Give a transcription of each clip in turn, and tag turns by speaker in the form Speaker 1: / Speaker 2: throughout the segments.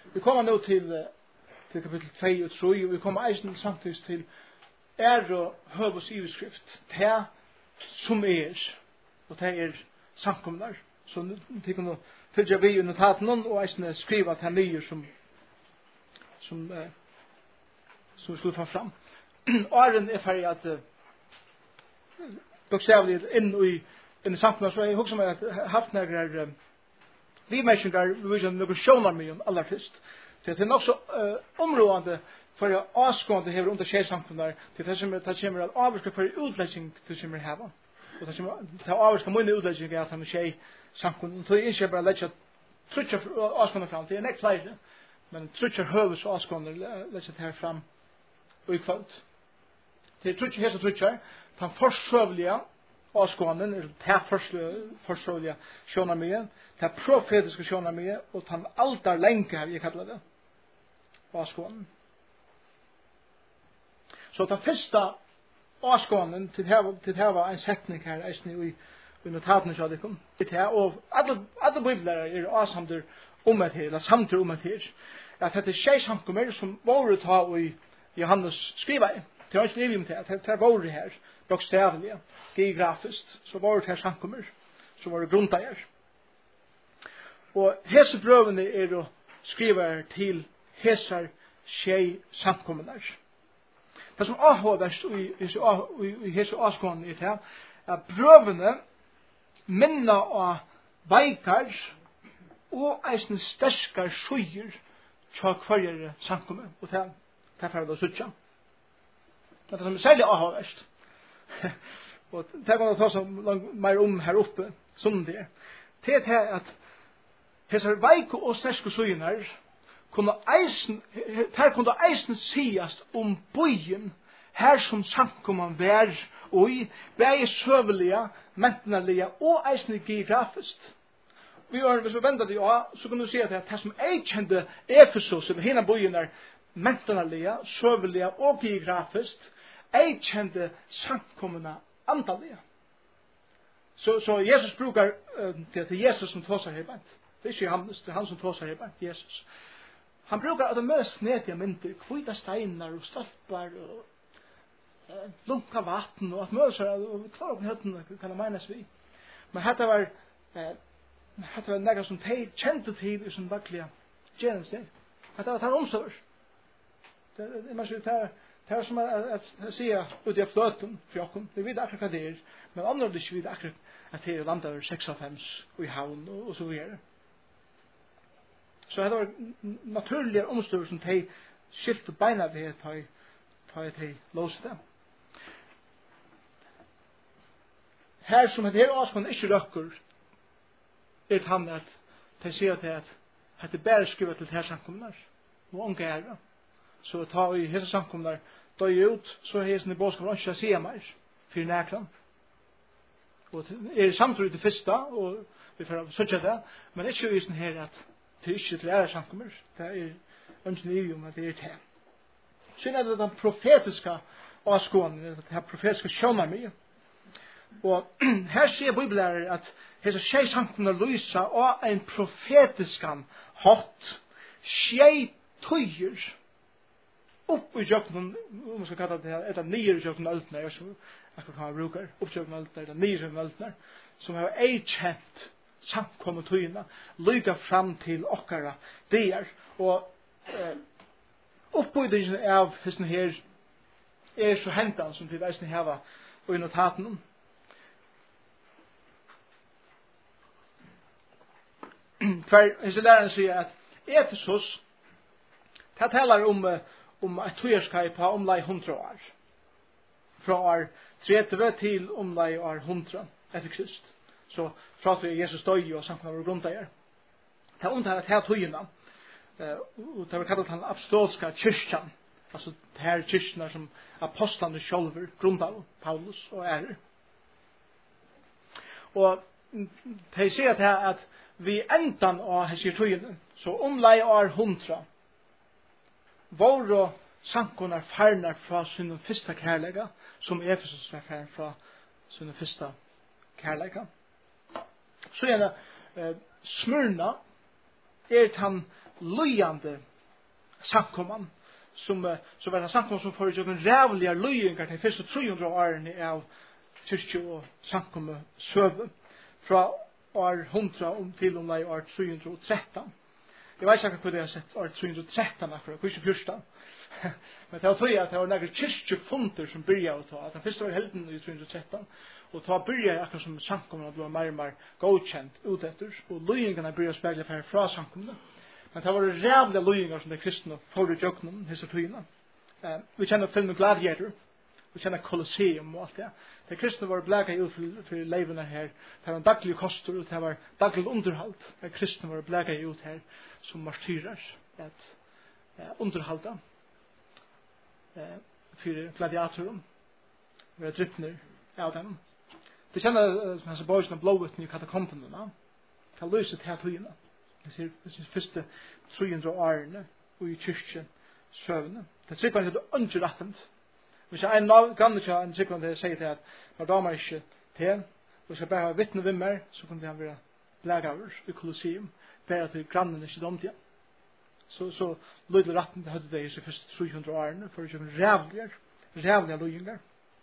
Speaker 1: Vi kommer nu til kapitel 2 og 3, og vi kommer eisen samtidig til og høvus iveskrift, det som og det samkomnar, så de kunne fylgja vi i notaten og eisen skriva til nye som vi skulle få fram. Åren ferdig at bokstavligt inn i samkomnar, så jeg husker meg at haft nærmere vi mennesker, vi viser noen sjånar mye aller først. Det er nok så områdende for å avskående hever under skjesamfunnet til det kommer at avvarska for utlegging til kommer heva. Og det kommer til avvarska munne utlegging at han skje samfunnet. Så jeg ikke bare legger trutcher avskående fram. Det er nekt flere, men trutcher høves avskående legger det her fram og i kvalt. Det er trutcher hese trutcher, den forsøvelige avskånden, det forsøvelige sjånarmye, det profetiske sjånarmye, og den aldar lenge har vi kallet det. Avskånden. Så den første avskånden til det var en setning her i notatene så det kom. Og alle bibler er avsamter om et her, eller samter om et her. At det er skjeisamkommer som våre ta i Johannes skriva i. Det er ikke livet om det. Det er våre her, bokstavlige, geografisk. Så våre her samkommer, så våre grunntager. Og hese brøvene er å skrive til hesar skjei samkommer. Det som avhåverst i hese avskånden er til, at brøvene minna av veikar og eisne sterskar suger tja kvarjere samkommer. Og det er for å sutja. Det er som er særlig avhåverst. Og det kan man ta så mer om her oppe, som det er. Det er til at hesar veiko og sterske suger kunne eisen siast om bøyen her som samkomman vær og i bæge søvelige, mentenalige og eisen geografisk. Hvis vi vender det så kan du si at det som jeg kjente Efesus, eller henne bøyen er mentenalige, søvelige og geografisk, jeg kjente samkommene antallige. Så Jesus brukar det til Jesus som tåsar herbant. Det er ikke Johannes, det er han som tåsar herbant, Jesus. Han brukar at det mest nedige mynter, kvita steinar og stolpar og lunka vatten og at møsar og klar på høttene kan det menes vi. Men dette var nekka som de kjente til i sin vaklige tjeneste. Dette var tar omsorg. Det er som at sier ut i fløten fjokken. Vi vet akkurat hva det er, men andre vil ikke vite akkurat at det er landet over 56 og i havn og så videre. Så det var naturlige omstår som de skilte beina ved ta de låste dem. Her som det her avskånd ikke røkker, er han at de sier at det bare skriver til her samkomnar, og unge ære. Så ta i hese samkomnar, døy ut, så er hesen i bådskap ikke å si mer, for nækran. Og er samtidig det første, og vi får søtja det, men ikke visen her at det er ikke til ære samkommer, det er ønsken i om at det er til. Så er det den profetiske avskånden, det her profetiske sjånarmye. Og her sier bibellærer at hese skjei samkommer lysa og en profetiskan hatt skjei tøyer opp i jøkken, om man skal kalla det her, etter nye jøkken altner, som akkurat kan man brukar, oppjøkken altner, eller nye jøkken altner, som har ei kjent samkommet tøyene, lyga fram til okkara der. Og oppbygningen av hesten her er så hentan som til eisen heva og i notaten. For hesten læreren sier at Efesus det taler om et tøyerskap på omlai 100 år. Fra år 30 til omlai år 100 etter Krist. Så fra til Jesus døy og samkommet over grunntager. Det er omtalet her tøyene. Og det var kallet den apostolska kyrkjan. Altså det her kyrkjene som apostlene sjølver grunntager, Paulus og ærer. Og de sier at vi endan av hese tøyene, så omlai år 100, våre samkomnar farnar fra sin første kærlega, som Efesus var farnar fra sin første kærlega. Så er det Smyrna han lujande samkomman som var en samkomman som får en rävliga lujingar till första 300 åren av kyrkje og samkomme søve fra år 100 til og med år 313. Jeg vet ikke hva det har sett år 313 akkurat, kanskje første. Men det var tog at det var noen kyrkjefunter som begynte å ta. At den første var helden i 313. Og ta begynte akkurat som samkommene ble mer og mer godkjent ut etter. Og løyingene begynte å speile fra samkommene. Men det var rævlige løyinger som de kristne får i jøkkenen, disse togene. Vi kjenner filmen Gladiator. Vi kjenner Colosseum og alt det. De kristne var blæga ut for leivene her. Det var en daglig koster, og det var daglig underhold. De kristne var blæga ut her som martyrer. Et underholda for gladiatoren. Vi er drittner av dem. De kjenner hans boysene blåvitten i katakompene. Det er løset her togene. Det er første 300 årene og i kyrkjen søvne. Det er sikkert at det er underrettent. Hvis jeg kan ikke en sikker til å si til at når damer ikke til, og skal bare ha vittne ved meg, så kunne han være blægaver i Colosseum, bare til grannen ikke dom til. Så løyde retten til høyde det i seg første 300 årene, for å kjøpe rævlige løyinger.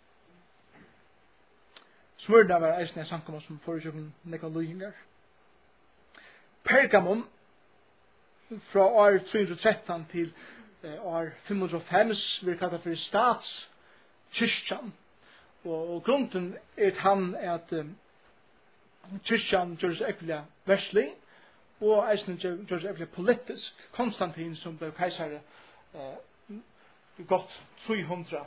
Speaker 1: Smørna var eisen jeg sankommer som for å kjøpe nekka løyinger. Pergamon, fra år 313 til år 505, vil kalla for statskyrkjan. Og grunden han at kyrkjan gjør seg ekkelig verslig, og eisen gjør seg ekkelig politisk. Konstantin, som ble keisare godt 300,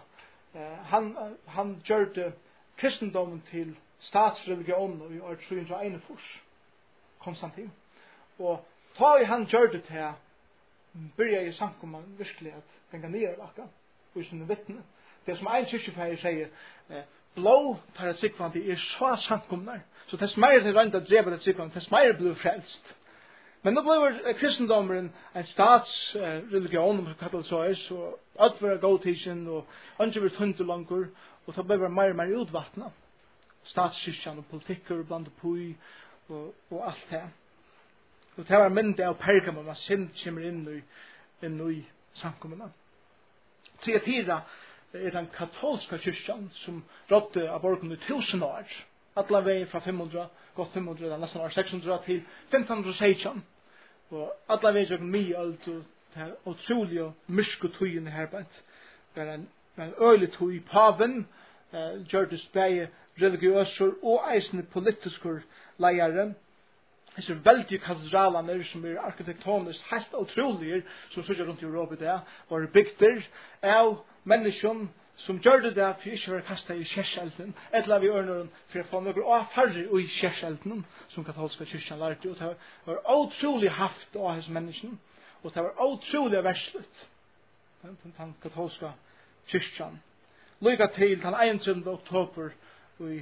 Speaker 1: han gjør kristendommen til statsreligion i år 301. Konstantin. Og ta i han gjør det til börjar i samkomman virkelig at venga nere vakka og i sinne vittne. Det som ein kyrkjefeier sier, blå tar et sikvand er så samkomnar, så tess meir til røynd at dreva det sikvand, tess meir blir frelst. Men nå blir kristendommen en statsreligion, om vi kallar det så er, så alt var godtidsen, og andre blir tunte langur, og så blir det meir og meir utvattna. Statskyrkjan og politikker og blant pui og alt det. Og det var myndet av Pergamon, at synd kommer inn i samkommene. Thyatira er den katolska kyrkjan som rådde av borgen i 1000 år. Alla veien fra 500, godt 500, nesten år 600 til 1516. Og alla veien til mye-ølt og det utrolig og myrske tøyene her bænt. Det er en øylig tøy. Paven gjør det spæge religiøser og eisende politiskur leiere. Disse veldige katedralene som er arkitektonisk helt utrolige, som sitter rundt i Europa der, var bygder av mennesker som gjør det der for ikke å være kastet i kjærselden, eller vi ørner for å få noen av færre i kjærselden, som katolska kyrkjan lærte. Og det var utrolig haft av hans mennesker, og det var utrolig verslet, den katolska kyrkjan. Lykke til den 21. oktober i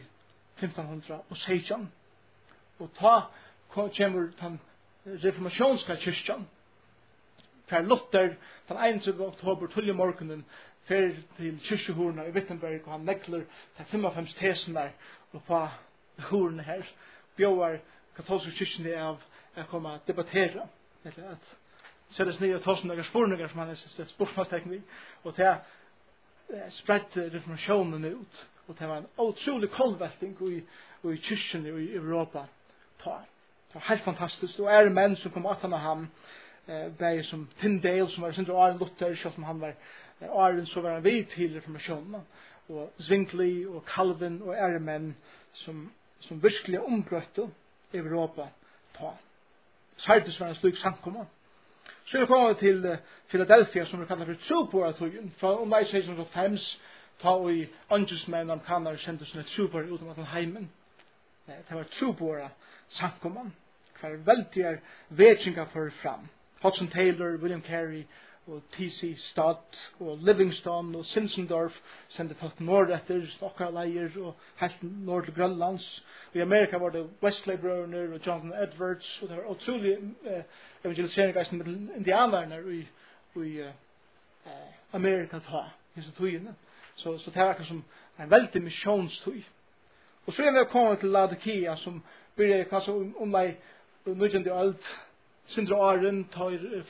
Speaker 1: 1516, og ta kommer den reformasjonska kyrkjan. Per Luther den 21. oktober 12. morgenen fer til kyrkjehorna i Wittenberg, og han nekler til 55 tesen der og på horene her bjøver katolske kyrkjene av å komme og debattere eller at settes ned og ta som noen spurninger som han har sett spørsmålstekning, og til spredte reformasjonen ut, og det var en utrolig koldvelting i kyrkjene i Europa. Det var helt fantastisk. Og er menn som kom at han og ham, bare som Tyndale, som var sindre Arne Luther, selv om han var Arne, så var han vid til reformasjonen. Og Zwingli og Calvin og er menn som virkelig ombrøtte Europa på. Sardes var en slik samkommer. Så er det kommet til Philadelphia, som vi kallar for Trupora-tøyen. Fra om 1605, ta og i Angelsmenn og Kanar kjente som et Trupora utom at han heimen. Det var Trupora samkomman. Hver veldig vetringa for fram. Hudson Taylor, William Carey, og T.C. Stott, og Livingstone, og Sinsendorf sendte folk nord etter Stokka-leier, og helt nord til Grønlands. I Amerika var det Wesley-brøderne, og Jonathan Edwards, og det var utrolig evangelisering med indianerne i Amerika ta, disse tøyene. Så det var akkurat som en veldig misjonstøy. Og så er det kommet til Laodikea, som begynner kanskje om meg 19. øld, sindre åren tar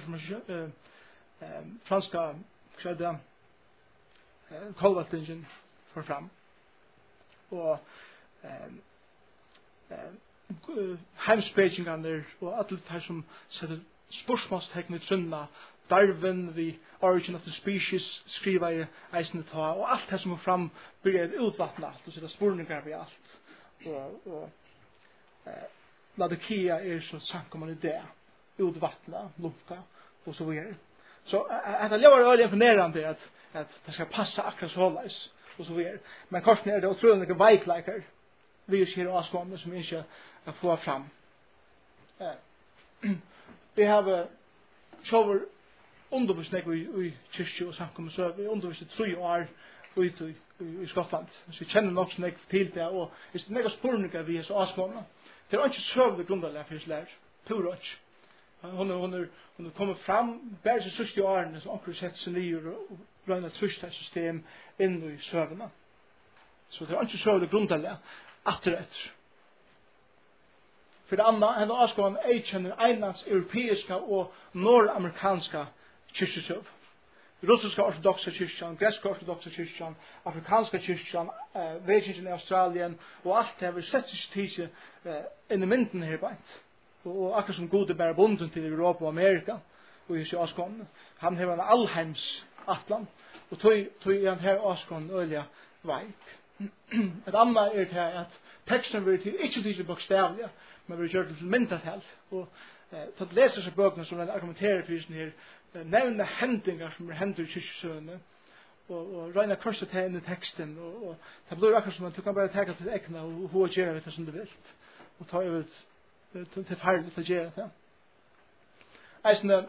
Speaker 1: franska kredda kolvatingen for fram. Og heimspekinganer og alle det som setter spørsmålstegn i trunna, Darwin, The Origin of the Species, skriva i eisene ta, og alt det som er fram blir utvattnet alt, og så det spurningar ved alt. Og Laodikea så sankomman i det, utvattnet, lukka, og så videre. Så det lever øyelig imponerende at det skal passe akkurat så hålleis, og så videre. Men korsen det utrolig veikleikar, vi er her avskående som ikke får fram. Vi har sjåver undervisning i kyrkje og samkommet, så vi underviser 3 år ute i Skottland. Så vi kjenner nok sånn til det, og hvis det er nekka spurningar vi er så avskående, det er ikke søvlig grunnlag for lær, pura ikke. Hun kommer fram, bare til sørste årene, som akkurat setter seg nye og røyner trustet system inn i søvnene. Så det er ikke søvlig grunnlag etter. For det andre, henne avskående kjenner einans europeiska og nordamerikanska kyrkjesøv. Russiska ortodoxa kyrkjan, greska ortodoxa kyrkjan, afrikanska kyrkjan, vedkyrkjan i Australien, og alt det har vi sett seg tidsi inn i mynden her beint. Og akkurat som gode bærer bunden til Europa og Amerika, og i avskående. Han har en allheims atlan, og tog han her avskående øyelig veik. Et annet er til at teksten vil til ikke til bokstavlige, men vil gjøre det til myndatall. Og til å lese seg bøkene som den argumenterer for her, nevne hendingar som hender i kyrkjesøvnene, og røyne korset til inn i teksten, og det blir akkurat som at du kan bare teka til ekna og hva gjøre det som du vil. Og ta over til farlig til å gjøre det. Eisne,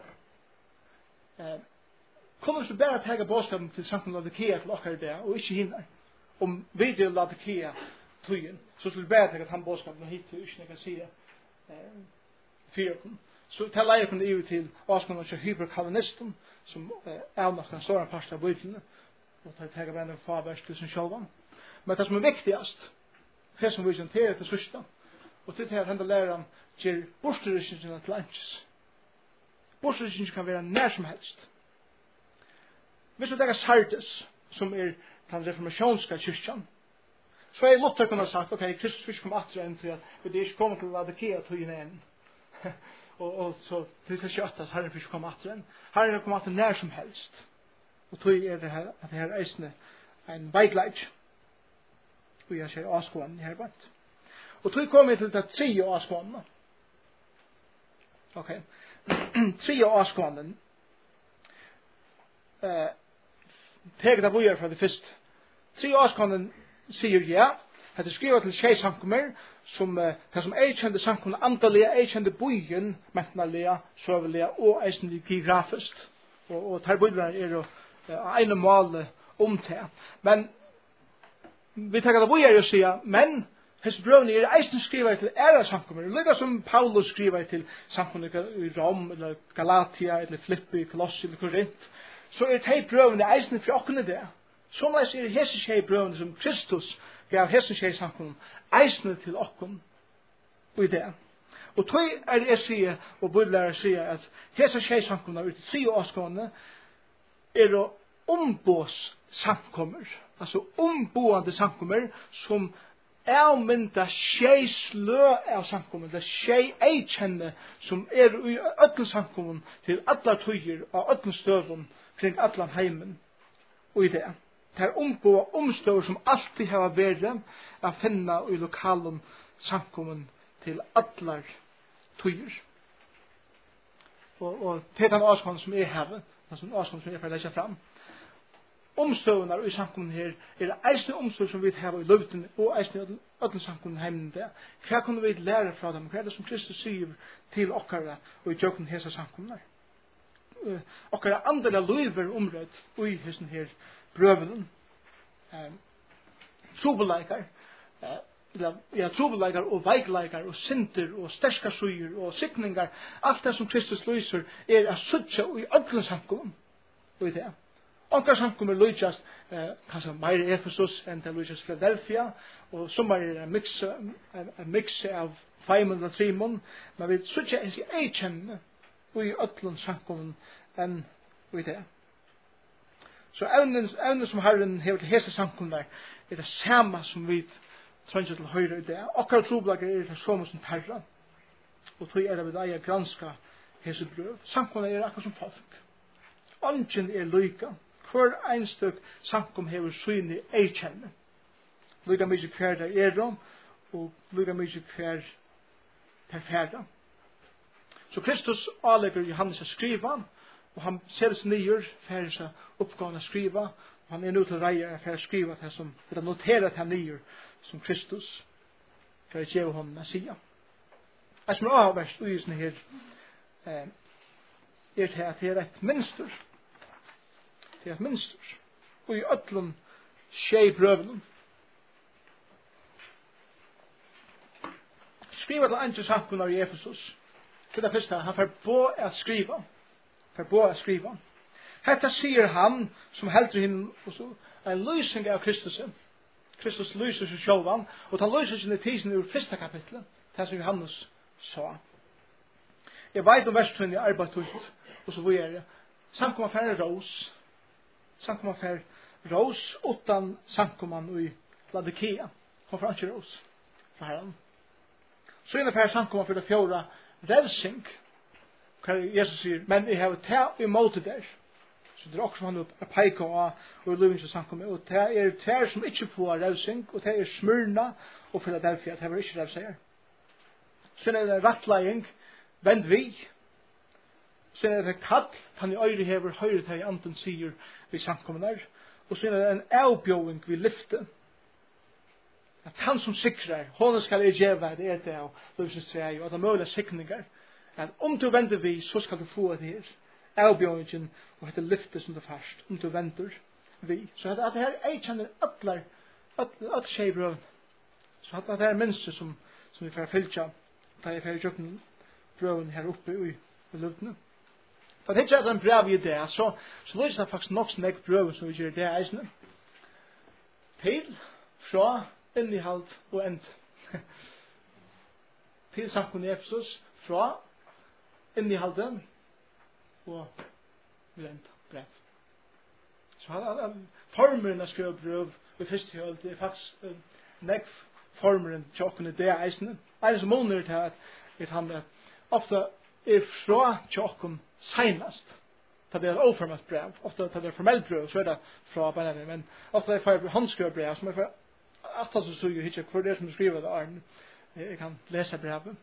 Speaker 1: kunne du bare teka bådskapen til samfunnet Laodikea til okkar det, og ikke hinner. Om vi til Laodikea tøyen, så skulle vi bare teka han bådskapen og hit til ikke jeg kan si fyrkund. Så til leier kunne jeg til avskående av hyperkalvinisten, som er nok en stor part av bøytlene, og til å teka bare fabers til sin sjølvan. Men det som er viktigast, det som vi kjenterer til sørsta, og til det her hender læreren gjør bortrykkingen til anses. Bortrykkingen kan være nær som helst. Hvis vi tenker Sardes, som er den reformasjonska kyrkjan, så er Luther kunne ha sagt, ok, Kristus vil komme atre enn til at vi ikke kommer til Laodikea tøyen enn. og så det skal kjøtt at Herren vil komme atre enn. Herren vil komme atre nær som helst. Og tøy er det her, at det her eisne en veikleid. Og jeg ser avskående her bant. Og tøy kommer til det 3 avskående. Ok. 3 avskående. Teget av vujer fra det første. 3 avskående sier ja, at det skriver til tjei samkommer, som det som kjente samkommer antallega, kjente byen, mentnalega, søvelega, og eisen geografisk. Og tar bøyler er jo ene måle om det. Men vi tenker at vujer å sier, men hese brøvene er eisen skriver til æra samkommer, lika som Paulus skriver til samkommer i Rom, eller Galatia, eller Filippi, Kolossi, eller Korint, så er de brøvene eisen for åkne det. Som er hese tjei brøvene som Kristus gav hese tjei samkommer eisne til okkom og i det. Og tog er det jeg sier, og bøylærer sier, at hese tjei samkommer ut i 3 årskående er å ombås samkommer, altså omboende samkommer som avmynda tjei slø av samkommer, det tjei eikjenne som er i ødel samkommer til alle tøyer og ødel støvun kring allan heimen og i det. Det er omstøver som alltid har vært å finne i lokalen samkommen til allar tøyer. Og til den avskånden som jeg har, den avskånden som jeg får legge fram, omstøvene i samkommen her er eisne omstøver som vi har i løvden og eisne i ødel samkommen heimen der. Hva kunne vi lære fra dem? Hva er det som Kristus sier til okkara og i djøkken hese samkommen her? Okkara andre løyver omrødt i hessen her brøvelen. Trobeleikar, trobeleikar og veikleikar og synder og sterska suger og sikningar, alt det som Kristus lyser er a suttja i ødlen samkommen og i det. Onkar samkommer lysast kanskje meir Efesus enn det lysast Philadelphia, og sommar er en mix av 2 eller 3, men vi søker ens i eikjenne og i ötlund sankum enn og i det. Så evnen som Herren hever til hese sankum der er det samme som vi trenger til høyre i det. Akkurat troblager er det samme som Herren. Og tog er det vi eier granska hese brøv. Sankum er akkurat som folk. Ongen er lyka. Hver einstøk sankum hever syne eikjenne. Lyka mykje hver der er om, og lyka mykje hver per ferda. Så Kristus avlegger Johannes å skriva, og han ser seg nyer for seg oppgaven å skriva, og han er nå til reier for å skriva det som, for å notere det nyer som Kristus for å gjøre ham Messias. Det som er avverst og gjør her, er til at det er et minster. Det er et minster. Og i øtlund skje brøvene. Skriva til andre samkunn av Efesus. Til det første, han får på å skriva. Hetta sier han, som heldur hinn, en lysing av Kristus. Kristus lyser seg sjálvan, og han lyser seg i tisen ur 1. kapitlet, det som Johannes sa. Jeg vet om versen i arbeid ut, og så hvor er det. Samkomman færre ros. Samkomman færre ros, utan samkomman i Laodikea. Han får ikke ros fra Herren. Så innenfor her samkomman for det 4. revsing, hva Jesus sier, men jeg har tæt imot der. Så det er også han å peika av og i livings samkommet, og det er tæt som ikke får revsing, og det er Smyrna og Philadelphia, det var ikke revsing. Så er det rattlegging, vend vi. Så er det kall, han i øyre hever høyre til anden sier vi samkommet der. Og så er det en avbjøving vi lyfter. At han som sikrar, hånden skal jeg gjøre det er det, og livsens tre, og at det er mulige sikninger. At om du vender vi, så skal du få det her. Avbjøvingen, og dette lyftet som det først. Om du vender vi. Så at det her, jeg kjenner alle skjebrøven. Så at det her er minste som vi får fylltja, da jeg får gjøre brøven her oppe i luftene. For det er ikke en brev i det, så lyser det faktisk nok snakk brøven som vi gjør det eisene. Til, fra, innehald og end. Til samfunn i Efesus, fra, innehalden og end brev. Så formeren av skrevet brev i første høyld, det er faktisk nekv formeren tjokken i det eisene. Det som måneder til at han ofte er fra tjokken senast. Det er et oformelt brev. Ofte det er formelt brev, så er det fra bare men ofte er det håndskrevet brev, som er for at han så jo ikke hvor det er som skriver det Arne. Jeg kan lese brevet.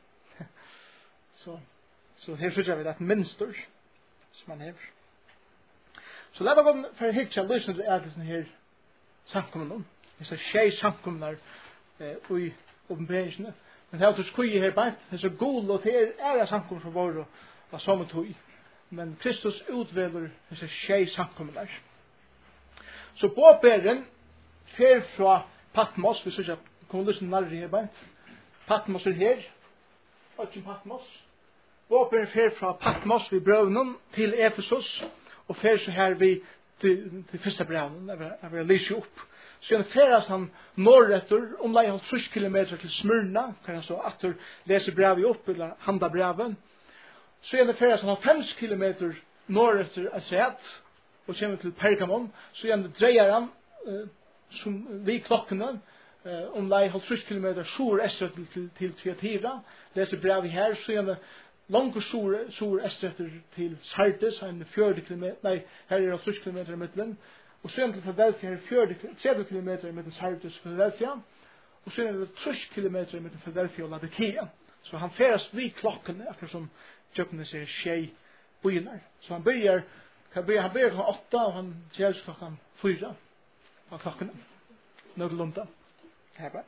Speaker 1: Så her synes jeg vi det er et minster som man hever. Så la meg gå for å hitte løsene til ædelsen her samkommen. Det er skje samkommen i åpenberingsene. Men det er alltid skuje her beint. Det er så god og det er samkommen for våre av samme tog. Men Kristus utveler disse skje samkommen der. Så påberen fer fra Patmos, vi synes jeg kommer lyst til nærre her beint. Patmos er her. Øtjen Patmos. Påberen fer fra Patmos ved brøvnen til Efesus. Og fer så her vi til første brevnen. Jeg vil lyse opp. Så han feras han norretter, omlai 50 kilometer til Smyrna, kan jeg så atter lese brevet opp, eller handa breven. Så han feras han 5 kilometer norretter av Sæt, og kommer til Pergamon. Så han dreier han, som vi klokkene, omlai 50 kilometer sur estretter til Thyatira, lese brevet her, så han langt sur estretter til Sardis, han 40 kilometer, nei, her er 50 kilometer i midtelen, og så er det til Philadelphia her 30 kilometer mellom Sardis og Philadelphia, og så er det 30 kilometer mellom Philadelphia og Laodikea. Så han ferast vid klokken, akkurat som Jøknes er skje bøyner. Så han begynner klokken 8, og han gjør klokken 4 av klokkene. Nødlunda. Her bare.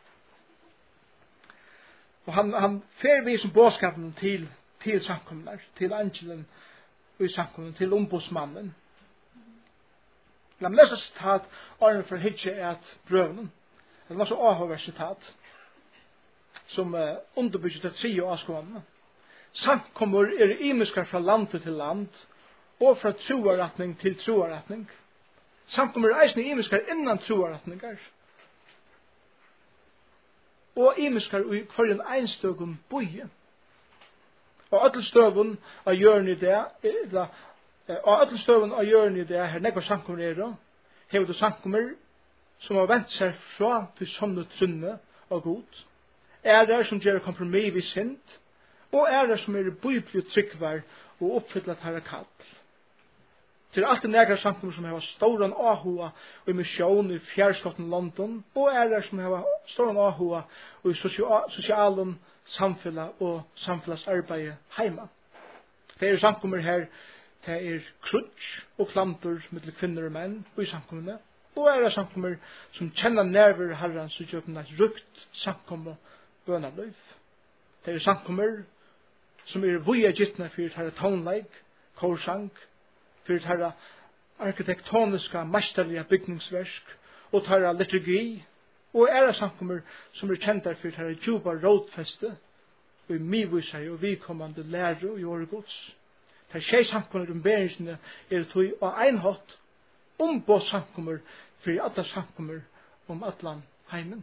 Speaker 1: Og han fer vi som bådskapen til samkommer, til angelen i samkommer, til ombudsmannen. La meg lese sitat Arne for Hitche at brøvnen. Det var så avhøver sitat som underbygger det 3 avskående. Samkommer er imiskar fra land til land og fra troaretning til troaretning. Samkommer er eisne imiskar innan troaretningar. og imiskar i hverjen einstøkken boie. Og alle støven av hjørnet i det, og alle støven av hjørnet i det, her nekvar samkommer hever du samkommer som har vent seg fra til sånne trunne og god. Det som gjør kompromiss ved sint, og det som bøyblig tryggvar og oppfyllet herre kall. Til alt det nekrar samkommer som har stor ahua og i misjon i fjærskotten London, og det som har stor ahua og i sosialen samfunnet og samfunnsarbeid heima. Det samkommer her, det krutsk og klantur mellom kvinner og menn og i samkommene, og det samkommer som kjenner nerver herren som gjør et rukt samkommer bønarløyv. Det samkommer som vuja gittne for herre tonleik, korsang, for herre arkitektoniska mesterlige bygningsverk og herre liturgi, og det samkommer som kjentar for herre djupa rådfeste og i mivisar og vidkommande lære og gjøre gods. Det skje samkommer beringsene tog og einhatt på samkommer for alle samkommer atlan heimen.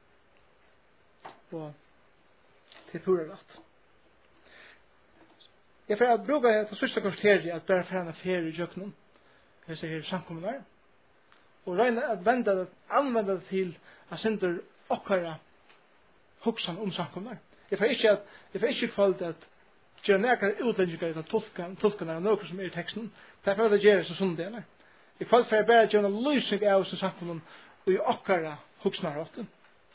Speaker 1: Og det tror jeg rett. Jeg får bruke det sørste kvarteret at bare for en ferie i jøkkenen, jeg sier samkommer der, og regner at anvende det til at sender okkara hoksan samkommer. Jeg får ikke kvalt at gjør nærkere utlendinger til tolkene av noe som i teksten, derfor er det gjør så sånn det. I kvalt for jeg bare gjør en lysning av som samkommer og i okkara hoksnarhatten.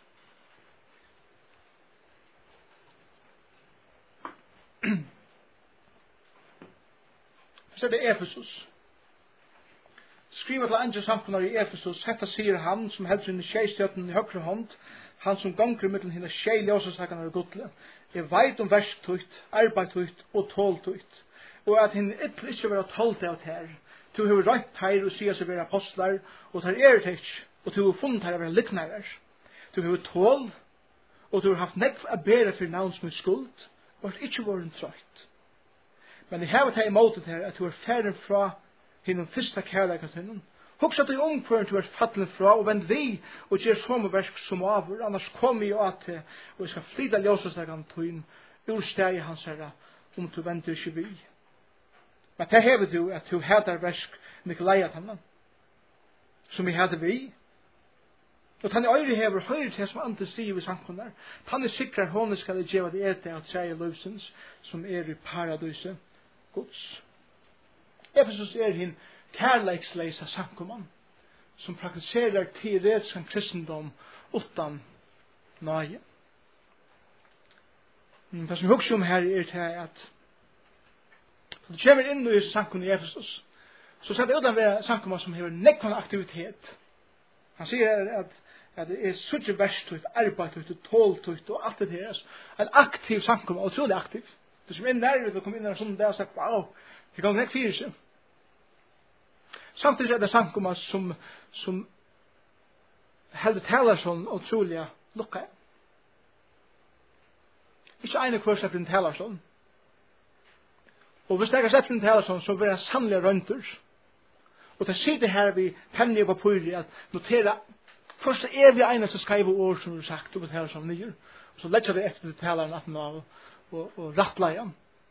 Speaker 1: Så det Efesus. Skriver til andre samkommer i Efesus, hetta sier han som heldur inn i skjeistøtten i høyre hånd, han som gonger mellom henne skjei ljøsestakene av godle, veit verktøyt, arbeidtøyt og tåltøyt, og at henne ikke være tålt av her. Du har rønt her og sier seg være apostlar, og tar det ikke, og du har funnet her å være liknærer. Du har tål, og du har haft nekv å bære for navns med skuld, og har ikke vært trøyt. Men jeg har tatt imot det her, at du er ferdig fra henne første kærleikastinnen. Hugsa til omkvøren du er fattelig fra, og vend vi, og gjør sommerverk som avur, annars kommer jeg at det, og jeg skal flytta ljøseslegan tøyen, ur steg hans herra, du venter ikke vi. Men det hever du, at du hedar versk Nikolaiat henne, som jeg hadde vi, og tann i øyre hever høyre til som andre sier vi samkunnar, tann i sikrar hånden skal det gjøre det ete av tredje løvsens, som i paradiset Guds. Efesus hinn kærleiksleisa samkomman, som praktiserar teoretisk kristendom utan nøye. Det som vi husker her til at du kommer inn i samkomman i Efesus, så ser det ut av en samkomman som har nekvann aktivitet. Han sier at det suttje verstøyt, arbeidtøyt, tåltøyt og alt det her. En aktiv samkomman, utrolig aktiv. Det som nærmere å komme inn i en sånn dag og sagt, wow, det kan ikke fyre seg. Samtidig det samkomma som heldur talar sånn utrolig lukka. Ikke ene kvør slipper en talar sånn. Og hvis jeg slipper en talar sånn, så blir jeg sannlig rønter. Og det sitter her vi penner på papyri at notera først vi ene som skriver ord som er sagt og talar sånn nyer. Og så letter vi efter til talaren at nå og rattleier.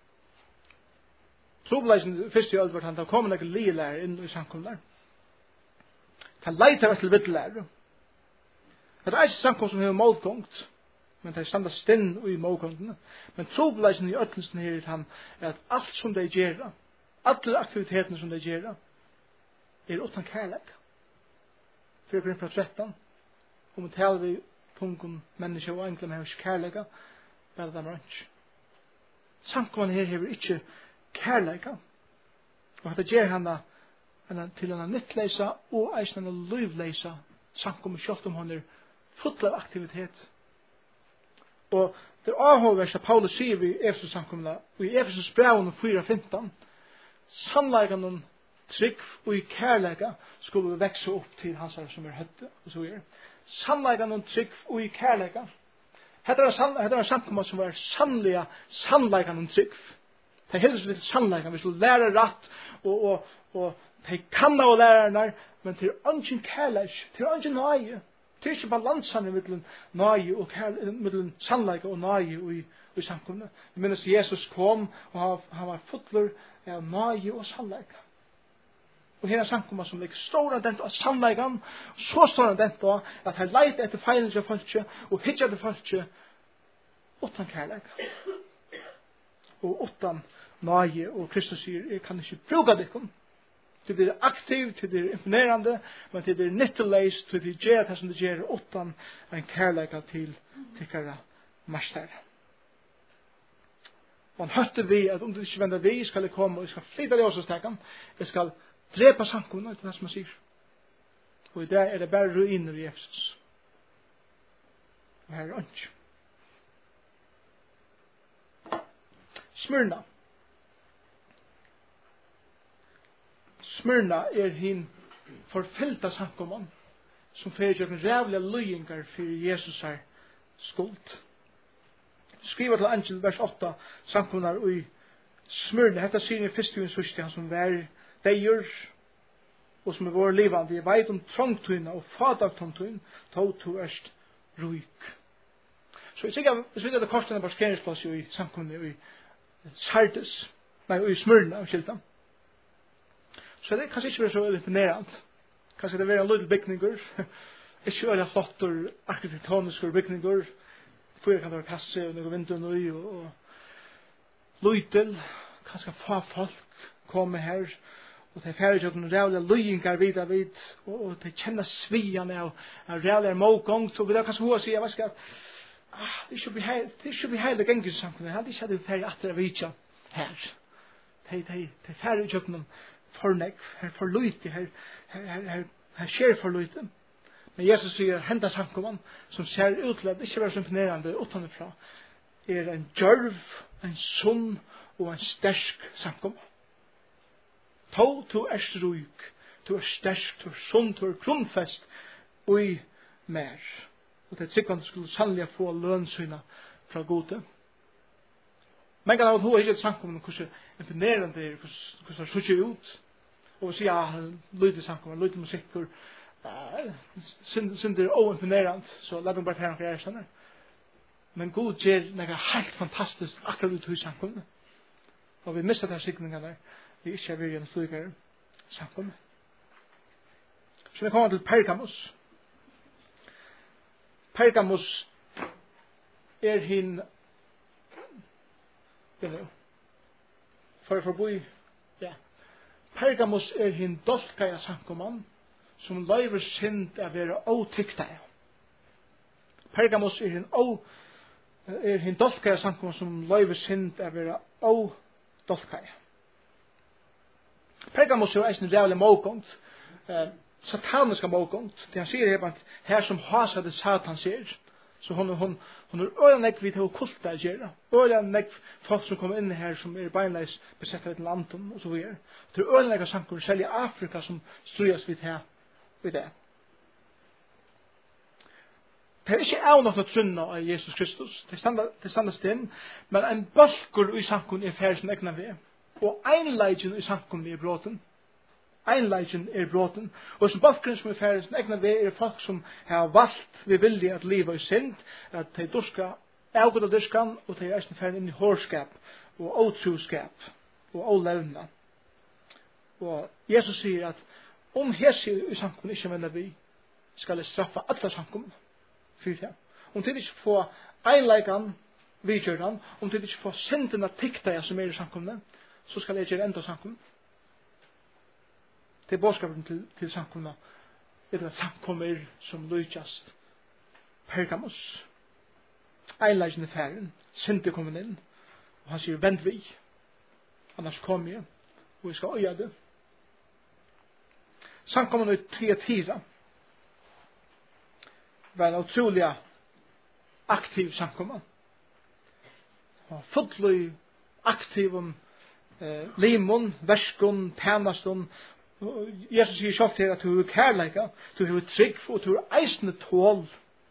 Speaker 1: Trobeleisen første i øldvart han, da kommer noen lielærer inn i samkommet der. Han leiter etter vittlærer. Det ikke samkommet som har målgångt, men det standa stinn i målgångene. Men trobeleisen i øttelsen her han, at alt som de gjør, alle aktivitetene som de gjør, utan kærlek. 4 Korintherne 13, om vi taler vi tungen mennesker og engler med hans kærlek, bare dem rønt. Samkommet her har ikke kærleika. Og det gjør henne til henne nyttleisa og eisen henne løyvleisa samkommet kjøtt om henne full av aktivitet. Og det avhåverst at Paulus sier vi i Efesus samkommet, og i Efesus brevene 4:15, sannleggen om trygg og i kærleika skulle vi vekse opp til hans her som høtte, og så videre. Sannleggen om trygg og i kærleika. Hette er samkommet som var sannlega sannleggen om trygg. Det er helst litt sannleggen, hvis du lærer rett, og de kan av lærerne, men til ønsken kærleik, til ønsken nøye, Det er ikke balansen mellom nøye og mellom sannleik og nøye i samkomne. Vi minnes Jesus kom, og han var fotler av nøye og sannleik. Og her er samkomne som ligger stor dent av sannleikan, så stor dent av at han leit etter feilen til folket, og hittet etter folket, utan kærleik. Og utan nøye, og Kristus sier, jeg kan ikke bruke det. Til det er aktivt, til det er imponerende, men til det er nytteleis, til det gjør det som det gjør utan en kærleika til tykkere mestere. Og han høtte vi at om det ikke vender vi, skal jeg komme og jeg skal flytte det også stekken, jeg skal drepa samkomne, det er det som han sier. Og i dag er det bare ruiner i Efesus. Og her er ønsk. Smyrna. Smyrna er hin forfyllta samkomman som fyrir jokken rævliga løyingar fyrir Jesus her skuld. Skriva til Angel vers 8 samkomnar i Smyrna. Hetta sier i fyrstjuvens første han som vær deir og som er vår livande. Jeg veit om trongtøyna og fadagtongtøyn to erst ruik. Så jeg sikker hvis vi hadde korset en parkeringsplass i samkomne i Sardes, i Smyrna og Kiltan. Så det kanskje ikke være så imponerende. Kanskje det være en liten bygninger. Ikke være flotter arkitektoniske bygninger. Fyrer kan være kasse og noen vinduer og løytel. Kanskje få folk komme her. Og det færger jo noen rævlige løyingar vid. Og de kjenner sviene av rævlige målgångt. Og vi da kanskje hva sier, jeg vet ikke at det should be heilig gengjus samfunnet. Han ikke hadde færger atter av vitja her. De færger jo noen fornek, her for løyte, her skjer for løyte. Men Jesus sier, henda samkomman, som ser ut til at det ikke var så imponerende utenfra, er en djørv, en sunn og en sterk samkomman. To er struik, to er sterk, to er sunn, to er grunnfest, og i mer. Og det er sikkert skulle sannelig få lønnsynene fra gode. Men kan hun ikke samkomman hvordan imponerende det er, hvordan det ser ut. Og vi sier, ja, lydde samkomman, lydde musikker, synder oimponerende, så la dem bare ta noen sånn. Men Gud gjør noe helt fantastisk akkurat ut i samkomman. Og vi mistet den sikringen der, vi ikke er virkelig en flygere samkomman. Så vi kommer til Pergamos. Pergamos er hin for boi, ja. Pergamos er hin dolkaja samkomman som løyver synd av være åtyktaja. Pergamos er hin dolkaja samkomman som løyver synd av være ådolkaja. Pergamos er eisen rævlig målgångt, sataniska målgångt. Det han sier at her som hasade Satan ser, så hon er øyelig vidt å kulta gjøre. Øyelig folk som kommer inn her som er beinleis besettet til landet og så videre. Det er øyelig sanker, selv i Afrika som strøyes vidt her ved det. Det er ikke av noe trunna av Jesus Kristus. Det standa stinn, men en balkur i sankun er færre sin egna ved. Og einleidjen i sankun er bråten. Einleidjen er bråten. Og som balkeren som er færre sin egna ved er folk som har valgt ved vilje at livet er synd, at de durska avgått av dyrskan, og de er eisen færre inn i hårskap, og åtroskap, og ålevna. Og Jesus sier at om hese i sankun ikke vender vi, skal jeg straffa alle sankun. Om til ikke få einleikan vidgjøran, om til ikke få syndene tikta som er i samkomne, så skal jeg gjøre enda samkomne. Det er bådskapen til samkomne. Det er samkommer som lydjast. Pergamos. Einleikan er færen. Synde kommer inn. Og han sier, vend vi. Annars kommer jeg. Og jeg skal øye det. Samkomne er 3-4. Var en utrolig aktiv samkomman. Fulllig aktiv om limon, verskon, tænaston. Jesus sier sjálft her at du er kærleika, du er trygg og du er eisende tål.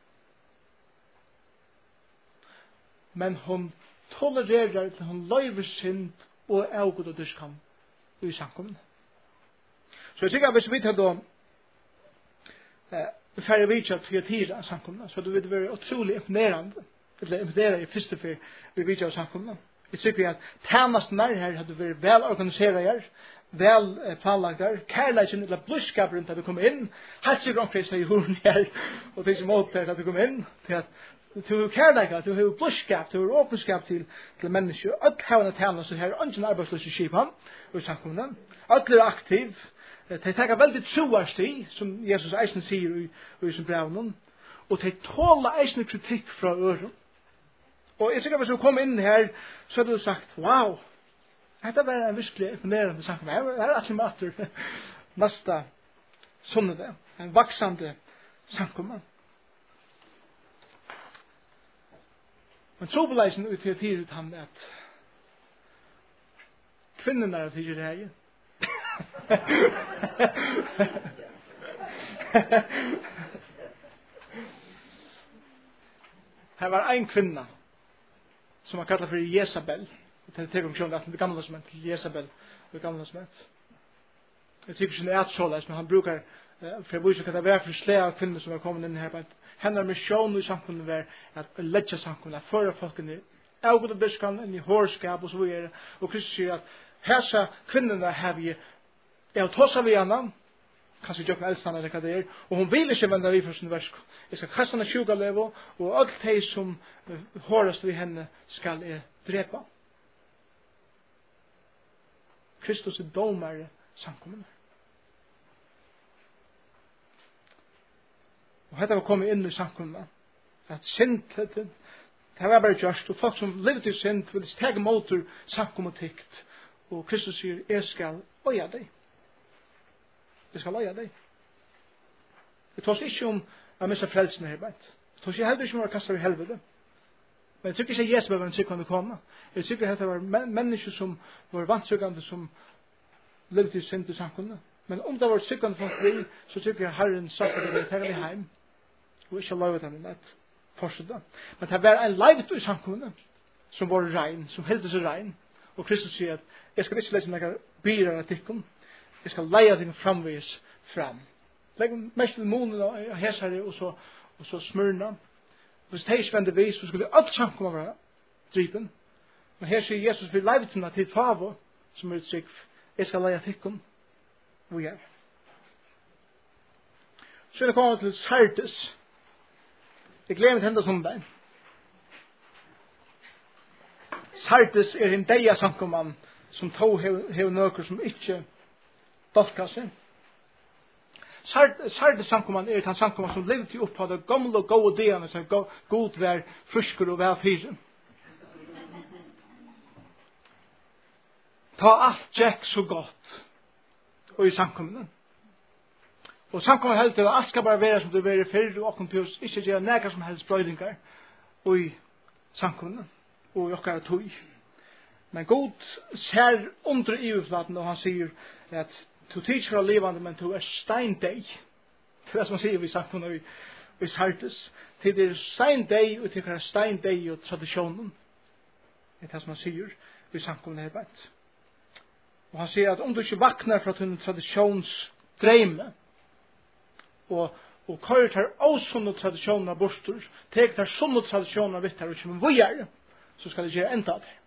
Speaker 1: Men hon tolererer til hon løyver synd og avgått og dyrskan i samkomman. Så jeg sikker at hvis vi tar da vi færre vidtja Thyatira samkomna, så det vil være utrolig imponerende, eller imponerende i første fyr vi vidtja samkomna. Vi tykker at tjenesten her hadde vært vel organiseret her, vel planlagder, kærleiken eller blodskap rundt at du kommer inn, helt sikkert omkring seg i horen her, og det som måte at du kommer inn, til at du har kærleika, du har blodskap, du har åpenskap til mennesker, og havende tjenester her, og ikke arbeidsløse skip han, og samkomna, alle er aktiv, de tenker veldig troarsti, som Jesus eisen sier i sin brevnen, og de tåler eisen kritikk fra øren. Og jeg sikker hvis du kom inn her, så hadde du sagt, wow, dette var en virkelig imponerende sak. Her er alltid mater neste sundet, en vaksande samkomman. Men trobeleisen ut til tidet han at kvinnen er til det her. Her var en kvinna som man kallar for Jezabel. Det er teknologien at det gamle testament til Jezabel og det gamle testament. Jeg tykker ikke det er såleis, men han brukar for å vise hva det var for slag av kvinner som var kommet inn her. Hennes mission i samfunnet var at ledja samfunnet, at føre folkene av god og biskan, inn i hårskap og så videre. Og Kristus sier at hessa kvinnerne har vi av tåsa vi henne, kanskje ikke eldstene eller hva det er, og hun vil ikke vende vi for sin versk. Jeg skal kaste henne 20 levo, og alt de som hårdest ved henne skal jeg drepa. Kristus er domare samkommende. Og dette var kommet inn i samkommende. At synd, det var bare gjørst, og folk som levde i synd vil stege motor samkommende tikt. Og Kristus sier, jeg skal øye deg. Jeg skal øye deg. Det tar ikke om å missa frelsen her, vet. Det tar ikke heller ikke om å kaste i helvete. Men jeg tykker ikke Jesus var en sikkende kona. Jeg tykker at det var mennesker som var vantsøkende som levde i synd i samfunnet. Men om det var sikkende folk vi, så tykker jeg Herren sagt at det var vi heim. Og ikke lave dem i nett. Fortsette. Men det var en leivet i samfunnet som var rein, som heldte seg rein. Og Kristus sier at jeg skal ikke lese noen byrer av tikkum. Jeg skal leie ting framvis fram. Legg mest til månen og hesare og så smørna. Hvis det ikke vender vi, så skulle alt samkomma være drypen. Men her sier Jesus, vi leier til favo, som et trygg, jeg skal leie tikkum. Vi er. Så er det kommet til Sardes. Jeg glemmer til hendet sondag. Sardes er en deia samkomman som tog hev nøkker som ikke dolka seg. Sardes samkomman er en samkomman som levde opp på det gamle og gode deene som god vær frisker og vær fyren. Ta alt tjekk så godt og i samkommanen. Og samkommanen heldt til at alt skal bare være som det var før og åkken pjus ikke gjøre nægge som helst brøydingar og i samkommanen og i okkara tog. Men God ser under i utflaten og han sier at du tids fra levande, men du er steindeg. Det er det som han sier vi samkommanen i Sardes. Til det er steindeg og til det er steindeg og tradisjonen. Det er det som han sier vi samkommanen her beint. Og han sier at om du ikke vaknar fra din tradisjonsdreime og kører tar åsunne tradisjoner borster, tek tar sunne tradisjoner vitt her og kommer vujar, så skal det gjøre enda av det.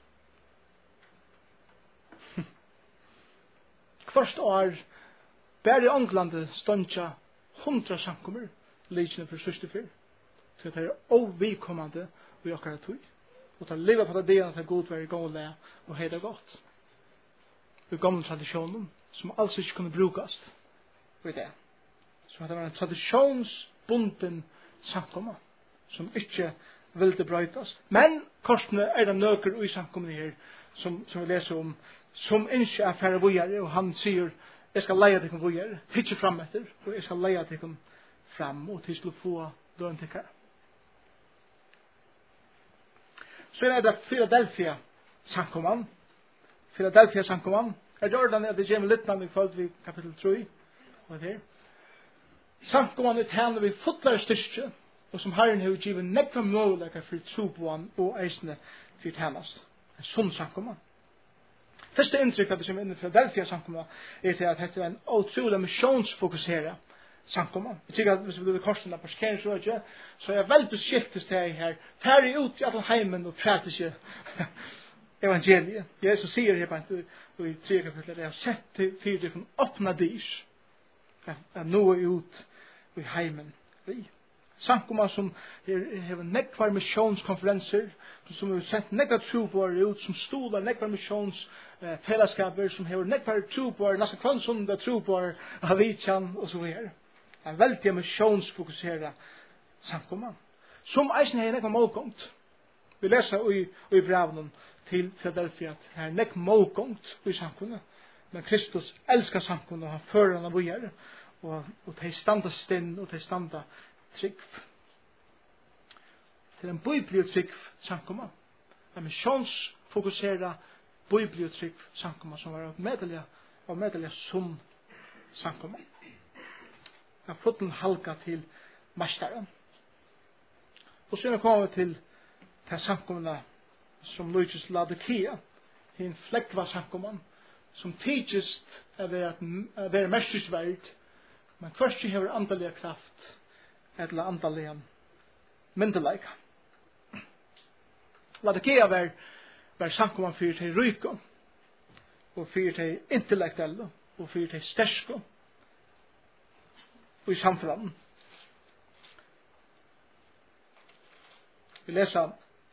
Speaker 1: Først år, bare i Englandet ståndja 100 samkommer, likene for sørste fyr, så det er overkommende og jokkere tog. Og ta livet på det delen at det er god vær i gang og le og heide godt. I gamle tradisjonen, som altså ikke kunne brukast i det. Så det var en tradisjonsbunden samkomma, som ikke ville brøytast. Men korsene er det nøker i samkommen her, som vi leser om, som ikke er færre vujere, og han sier, jeg skal leie deg vujere, ikke fram etter, og jeg skal leie deg fram, og til å få døren til her. Så er det Philadelphia samkomman. Philadelphia samkomman. Er det ordentlig at det kommer litt med i forhold til kapittel 3. Okay. Samkomman er tjene vi fotler styrke, og som Herren har givet nekva muligheter for tro på han og eisene for tjenest. En sånn samkomman. Første inntrykk av det som er inne i Philadelphia samkomman er til at dette er en utrolig missionsfokuseret samkomman. Jeg tykker at hvis vi blir korsen av parkeringsrådje, så er jeg veldig skiltes til her. Færre ut i alle heimen og prater ikke evangeliet. Jesus sier her på i 3 kapitlet, jeg har sett til 4 from åpna dyr, at nå er ut i heimen. Samkomman som har nekvar missionskonferenser, som har sendt nekvar trobåere ut, som stoler nekvar missionsfellesskaper, som har nekvar trobåere, nesten kvann sondag trobåere, havitjan og så videre. En veldig missionsfokuseret samkomman. Som eisen har nekvar målgångt. Vi leser i brevnen til Philadelphia at her er nekvar målgångt i samkomman. Men Kristus elskar samkomman, og han fører han av videre. Og de standa stinn, og de standa trygg. Til en bibelig trygg samkomman. En missionsfokuseret bibelig trygg samkomman som var medelig som samkomman. Jeg har fått en halka til mesteren. Og så er vi kommet til samkomna som lykkes Laodikea. Det er en flekkva samkomman som tidsest er være mestersverd, men først har andalige kraft eller andalige myndeleika. Laodikea var samkomman for til ryke, og for til intellektuelle, og for til sterske, og i samfunnet. Vi leser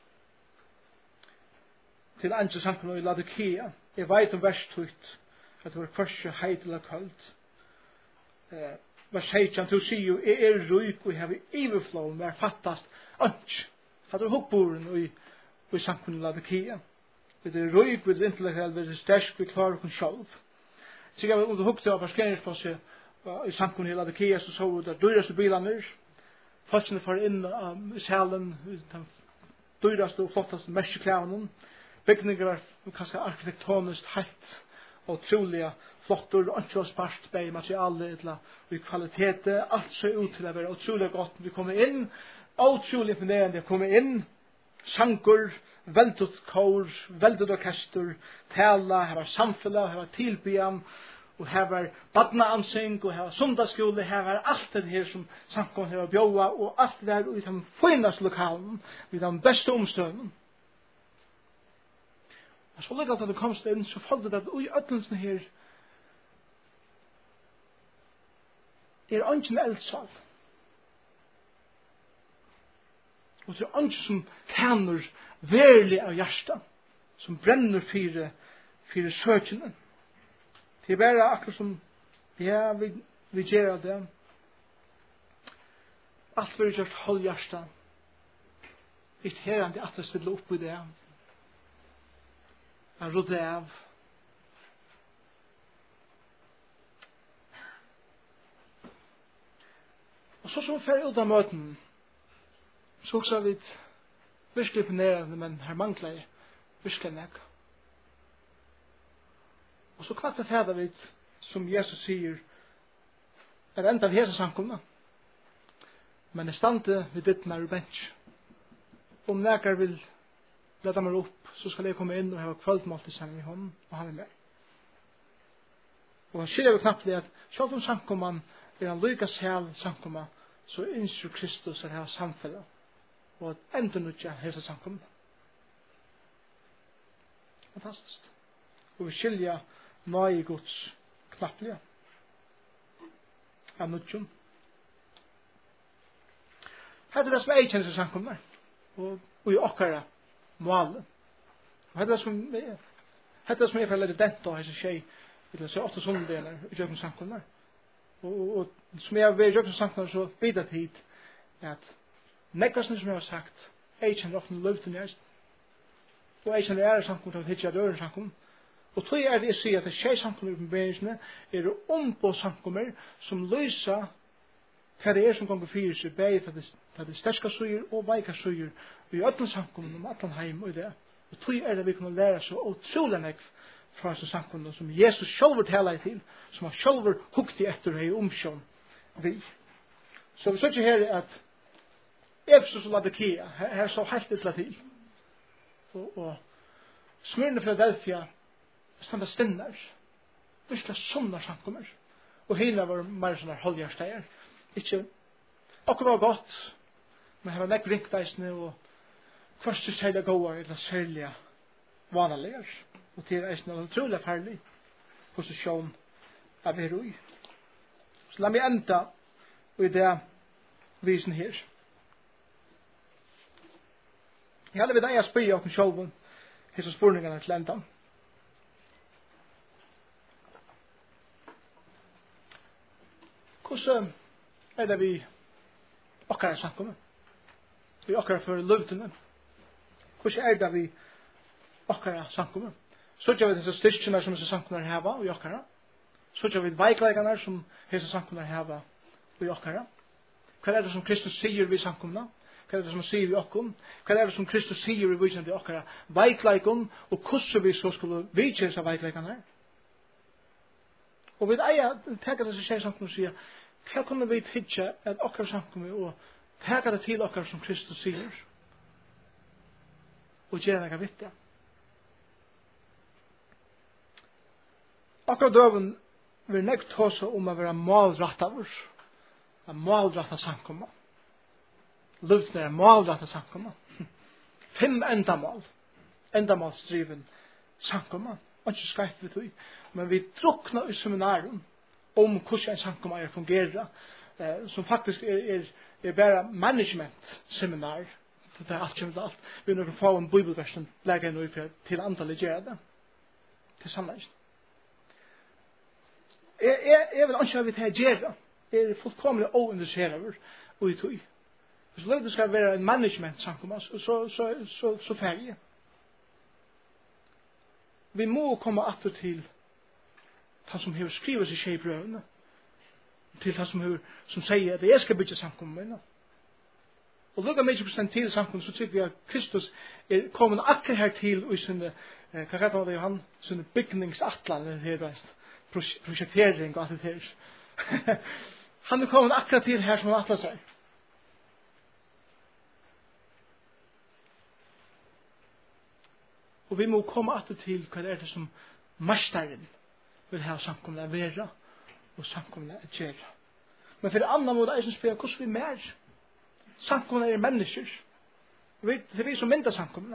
Speaker 1: til andre samfunnet i Laodikea. Jeg vet om vers 2, at det var hverse heit eller kaldt. Vers 16, du sier jo, jeg er ryk og jeg har iverflå, men jeg fattast ønsk. Hadde du hukkboren i samfunnet i Laodikea. Vi er ryk, vi er intellektuell, vi er stersk, vi klarer oss selv. Så jeg om du hukkte av parkeringsplass i samfunnet i Laodikea, så det dyraste bilene. Folkene får inn i salen, de dyraste og flottaste merkeklærene. Bygninger var kanskje arkitektonisk helt og utrolig flottor, og ikke spart bei materialet og i kvalitet. Alt så ut til å være utrolig godt. Vi kommer inn, utrolig imponerende å komme inn. Sanker, veldig kor, veldig orkester, tala, her var samfunnet, her var tilbyan, og her var badnaansing, og her var sundagsskole, her var alt det her som samkom her var bjóa, og alt det her ut av den fineste lokalen, ut av den beste omstøvnen. Og så lukket at du komst inn, så følte det at ui ødelsene her er ønsken eldsal. Og det er ønsken som tæner verlig av hjertet, som brenner fire søkene. Det er bare akkurat som ja, vi gjør det. Alt vil gjøre hold hjertet. Ikke herende at det stiller opp i det. Jeg rodde av. Og så som vi fer ut av møten, så også har vi virkelig imponerende, men her mangler jeg virkelig nek. Og så knappt fæder vi, som Jesus sier, er enda av Jesus samkomna. Men jeg stande ved ditt nær bench. Om nekar vil leta meg opp, så skal jeg komme inn og ha kvöldmåltid sammen i hånden, og han er med. Og han skiljer jo knappt det at selv om samkomman er han lykkes hel samkomma, så innser Kristus at her samfellet, og at enda nødja hese samkomma. Fantastisk. Og vi skiljer nøye Guds knapplige av nødjum. Her er det som jeg kjenner seg samkommer, og i okkara måle. Og her er det som jeg får lede dent av hese tjei, eller så 8 sundeler i jøkken samkommer. Og som jeg har vært i jøkken samkommer, så vidat hit at nekvasen som jeg har sagt, jeg kjenner åkne løvden jeg, og jeg kjenner ære samkommer til å hitja døren samkommer. Og tog er det jeg sier at det tjei samkommer på begynnelsene er det på samkommer som løser hva det er som kommer fyrir seg beid til det sterske suger og veika suger i ötlen samkommer om atlan heim og det. Og tog er det vi kunne lære så utrolig nekv fra oss samkommer som Jesus sjálfur talar til, som han sjálfur hukti etter hei omsjån vi. Så vi ser ikke her at Efesus og Laodikea her så helt ytla til. Og Smyrna Philadelphia standa stinnar, virkelig sånne samkommer. Og hina var mer sånne holdhjärsteier, Ikke, okkur var godt, men her var nekk ringdeisne og først er særlig gåar eller særlig vanaligar. Og til eisne en utrolig farlig posisjon av her ui. Så la meg enda i det visen her. Jeg hadde ved deg å spyrja okkur sjálfun hese spurningene til enda. Hvordan er det vi okkara samkommet? Vi okkara for løvdene. Hvordan er det vi okkara samkommet? Så gjør vi disse styrkene som disse samkommet heva i okkara. Så gjør vi veikleggene som disse samkommet heva i okkara. Hva er det som Kristus sier vi samkommet? Hva er det som sier vi okkom? Hva er det som Kristus sier vi viser til okkara veikleggene og hvordan vi så skulle vidtje disse veikleggene? Og vi eier tenker disse skjer samkommet og sier hva kunne vi tidse at okkara samkommet og tenker det til okkara som Kristus sier og gjør det vitt det. Akkurat døven vil nekt tåse om å være målrattavur. En målratta samkomma. Løvdene er målratta samkomma. 5 endamål. Endamålsdriven samkomma. Og ikke skreit vi tog. Men vi drukna i seminaren om hvordan en samkomma fungerer. Som faktisk er bare management seminar. Det er alt kjent alt. Vi er nok få en bibelversen legger noe til antallet gjør det. Til sannleggen. Jeg vil ikke ha vi til å gjøre. Jeg er fullkomlig ointeresserad og i tog. Hvis det skal være en management samkomma, så ferdig. Vi må komme atter til han som har skrivet seg i brøvene. Til han som sier at jeg skal bygge samkomma mine. Og lukka mykje prosent til samkomma, så tykker vi at Kristus er kommet akkurat her til i sinne, hva kallar det han, sinne bygningsatlan, her projektering og alt det her. Han er kommet akkurat til her som han atler seg. Og vi må komme atter til hva det som mesteren vil ha samkomne å være og samkomne å gjøre. Men for det andre må det eisen spørre hvordan vi mer. Samkomne er mennesker. Det er vi som mynda samkomne.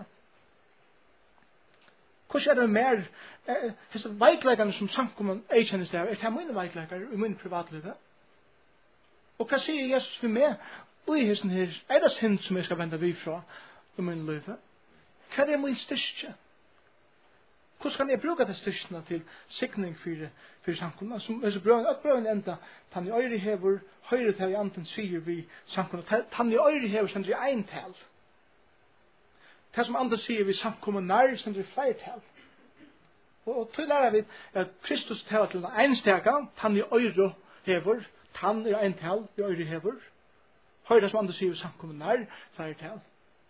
Speaker 1: Hvordan er det mer disse veikleggene som samkomne kjennes der? Er det mine veikleggere i min privatliv? Og hva sier Jesus for meg? Og i hessen her, er det synd som jeg skal vende vi fra i min liv? Hva er det min styrke? Hvordan kan jeg bruke det styrkene til sikning for samkomne? Som disse brøvene enda, tann i øyre hever, høyre til i anten sier vi samkomne. Tann i øyre hever sender i ein tal. Det som andre sier vi samkomne nær, sender i flertal. Og til lærer vi at Kristus taler til den enstega, tann i øyre hever, tann i ein tal i øyre hever. Høyre som andre sier vi samkomne nær, flertal.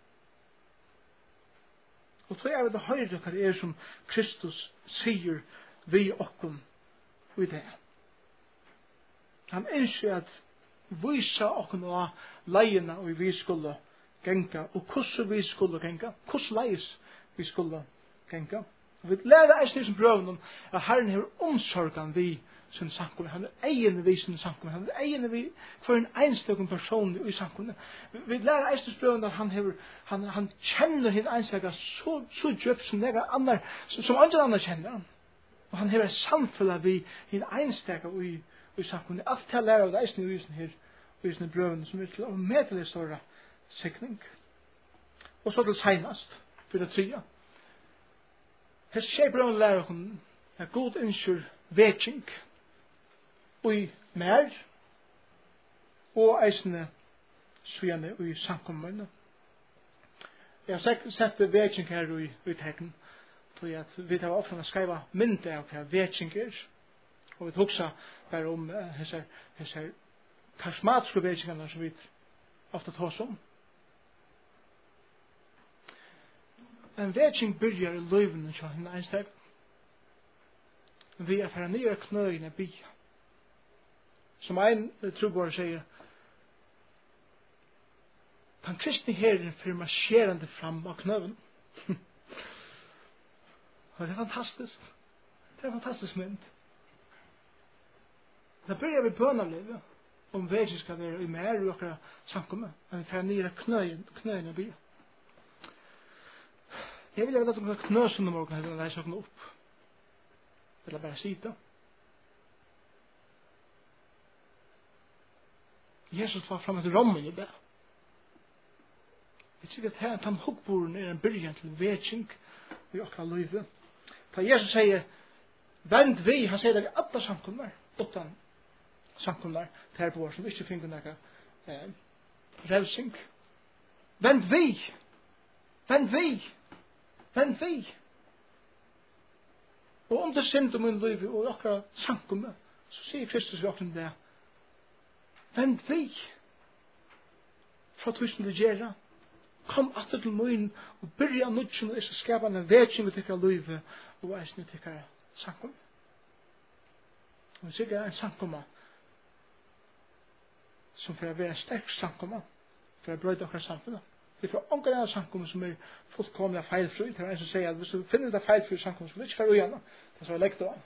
Speaker 1: Og så er det høyre hva det er som Kristus sier vi okkom i det. Han ønsker at vise okkom av leiene og vi skulle genka, og hvordan vi skulle genka, hvordan leis vi skulle genka. Og vi lærer eisen som prøven at Herren har omsorgan vi sin samkomne. Han er egen vi sin samkomne. Han er egen vi for en enstøkken person i samkomne. Vi lærer eisen som prøven at han kjenner henne enstøkken så djupt som nega andre, som andre andre kjenner han. Og han har samfunnet vi henne enstøkken i samkomne. Alt til å lære av det eisen i visen her, visen i prøven, som er til å medle større sikning. Og så til senast, for det tredje. Hesse skjebrøven lærer hun at god ønsker vekking og mer og eisene svene og samkommene. Jeg har sett vekking her i tekten til at vi tar ofte å skrive mynde av hva vekking er. Og vi hugsa bare om hesse karismatiske vekkingene som vi ofte tar oss om. En vekking byrjar i løyvene til henne einsteg. Vi er fra nye knøyene bya. Som ein trobore sier, den kristne herren fyrir marsjerande fram av knøven. Og det er fantastisk. Det er en fantastisk mynd. Det byrjar vi bønarlivet. om veien skal være i mer og akkurat samkommet, men vi får nere knøyene by. Jeg vil gjøre at dere knøsene morgen her og leise dere opp. Eller bare sida. Jesus var fram til rommen i det. Jeg tykker at her han hukkboren en byrjan til vetsing i akkurat livet. For Jesus sier, vend vi, han sier det i alle samkommer, utan samkommer, her på vår som ikke finner noe revsing. Vend vi, vend vi, vend vi. Og om det synd om min liv og akkurat samkommer, så sier Kristus vi akkurat det. Vend vi, fra tusen du gjerra, kom atter til mun og byrja nudgen og skapa en vetsing vi tykker livet og eisne tykker samkommer. Og sikkert en samkommer som for å være en sterk samkommer for å brøyde akkurat samfunnet. Det er for ångan av samkommer som fullkomlig feilfri. Det er en som sier at hvis du finner det feilfri samkommer så vil du ikke være ugjennom. Det er så jeg lekte av.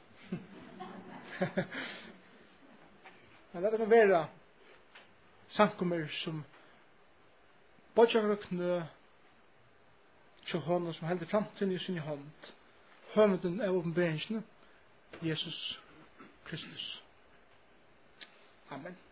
Speaker 1: Men det kan være samkommer som bodjager og knø til hånden som heldur framtiden i sin hånd. Høvenden er åpenberingsene Jesus Kristus. Amen.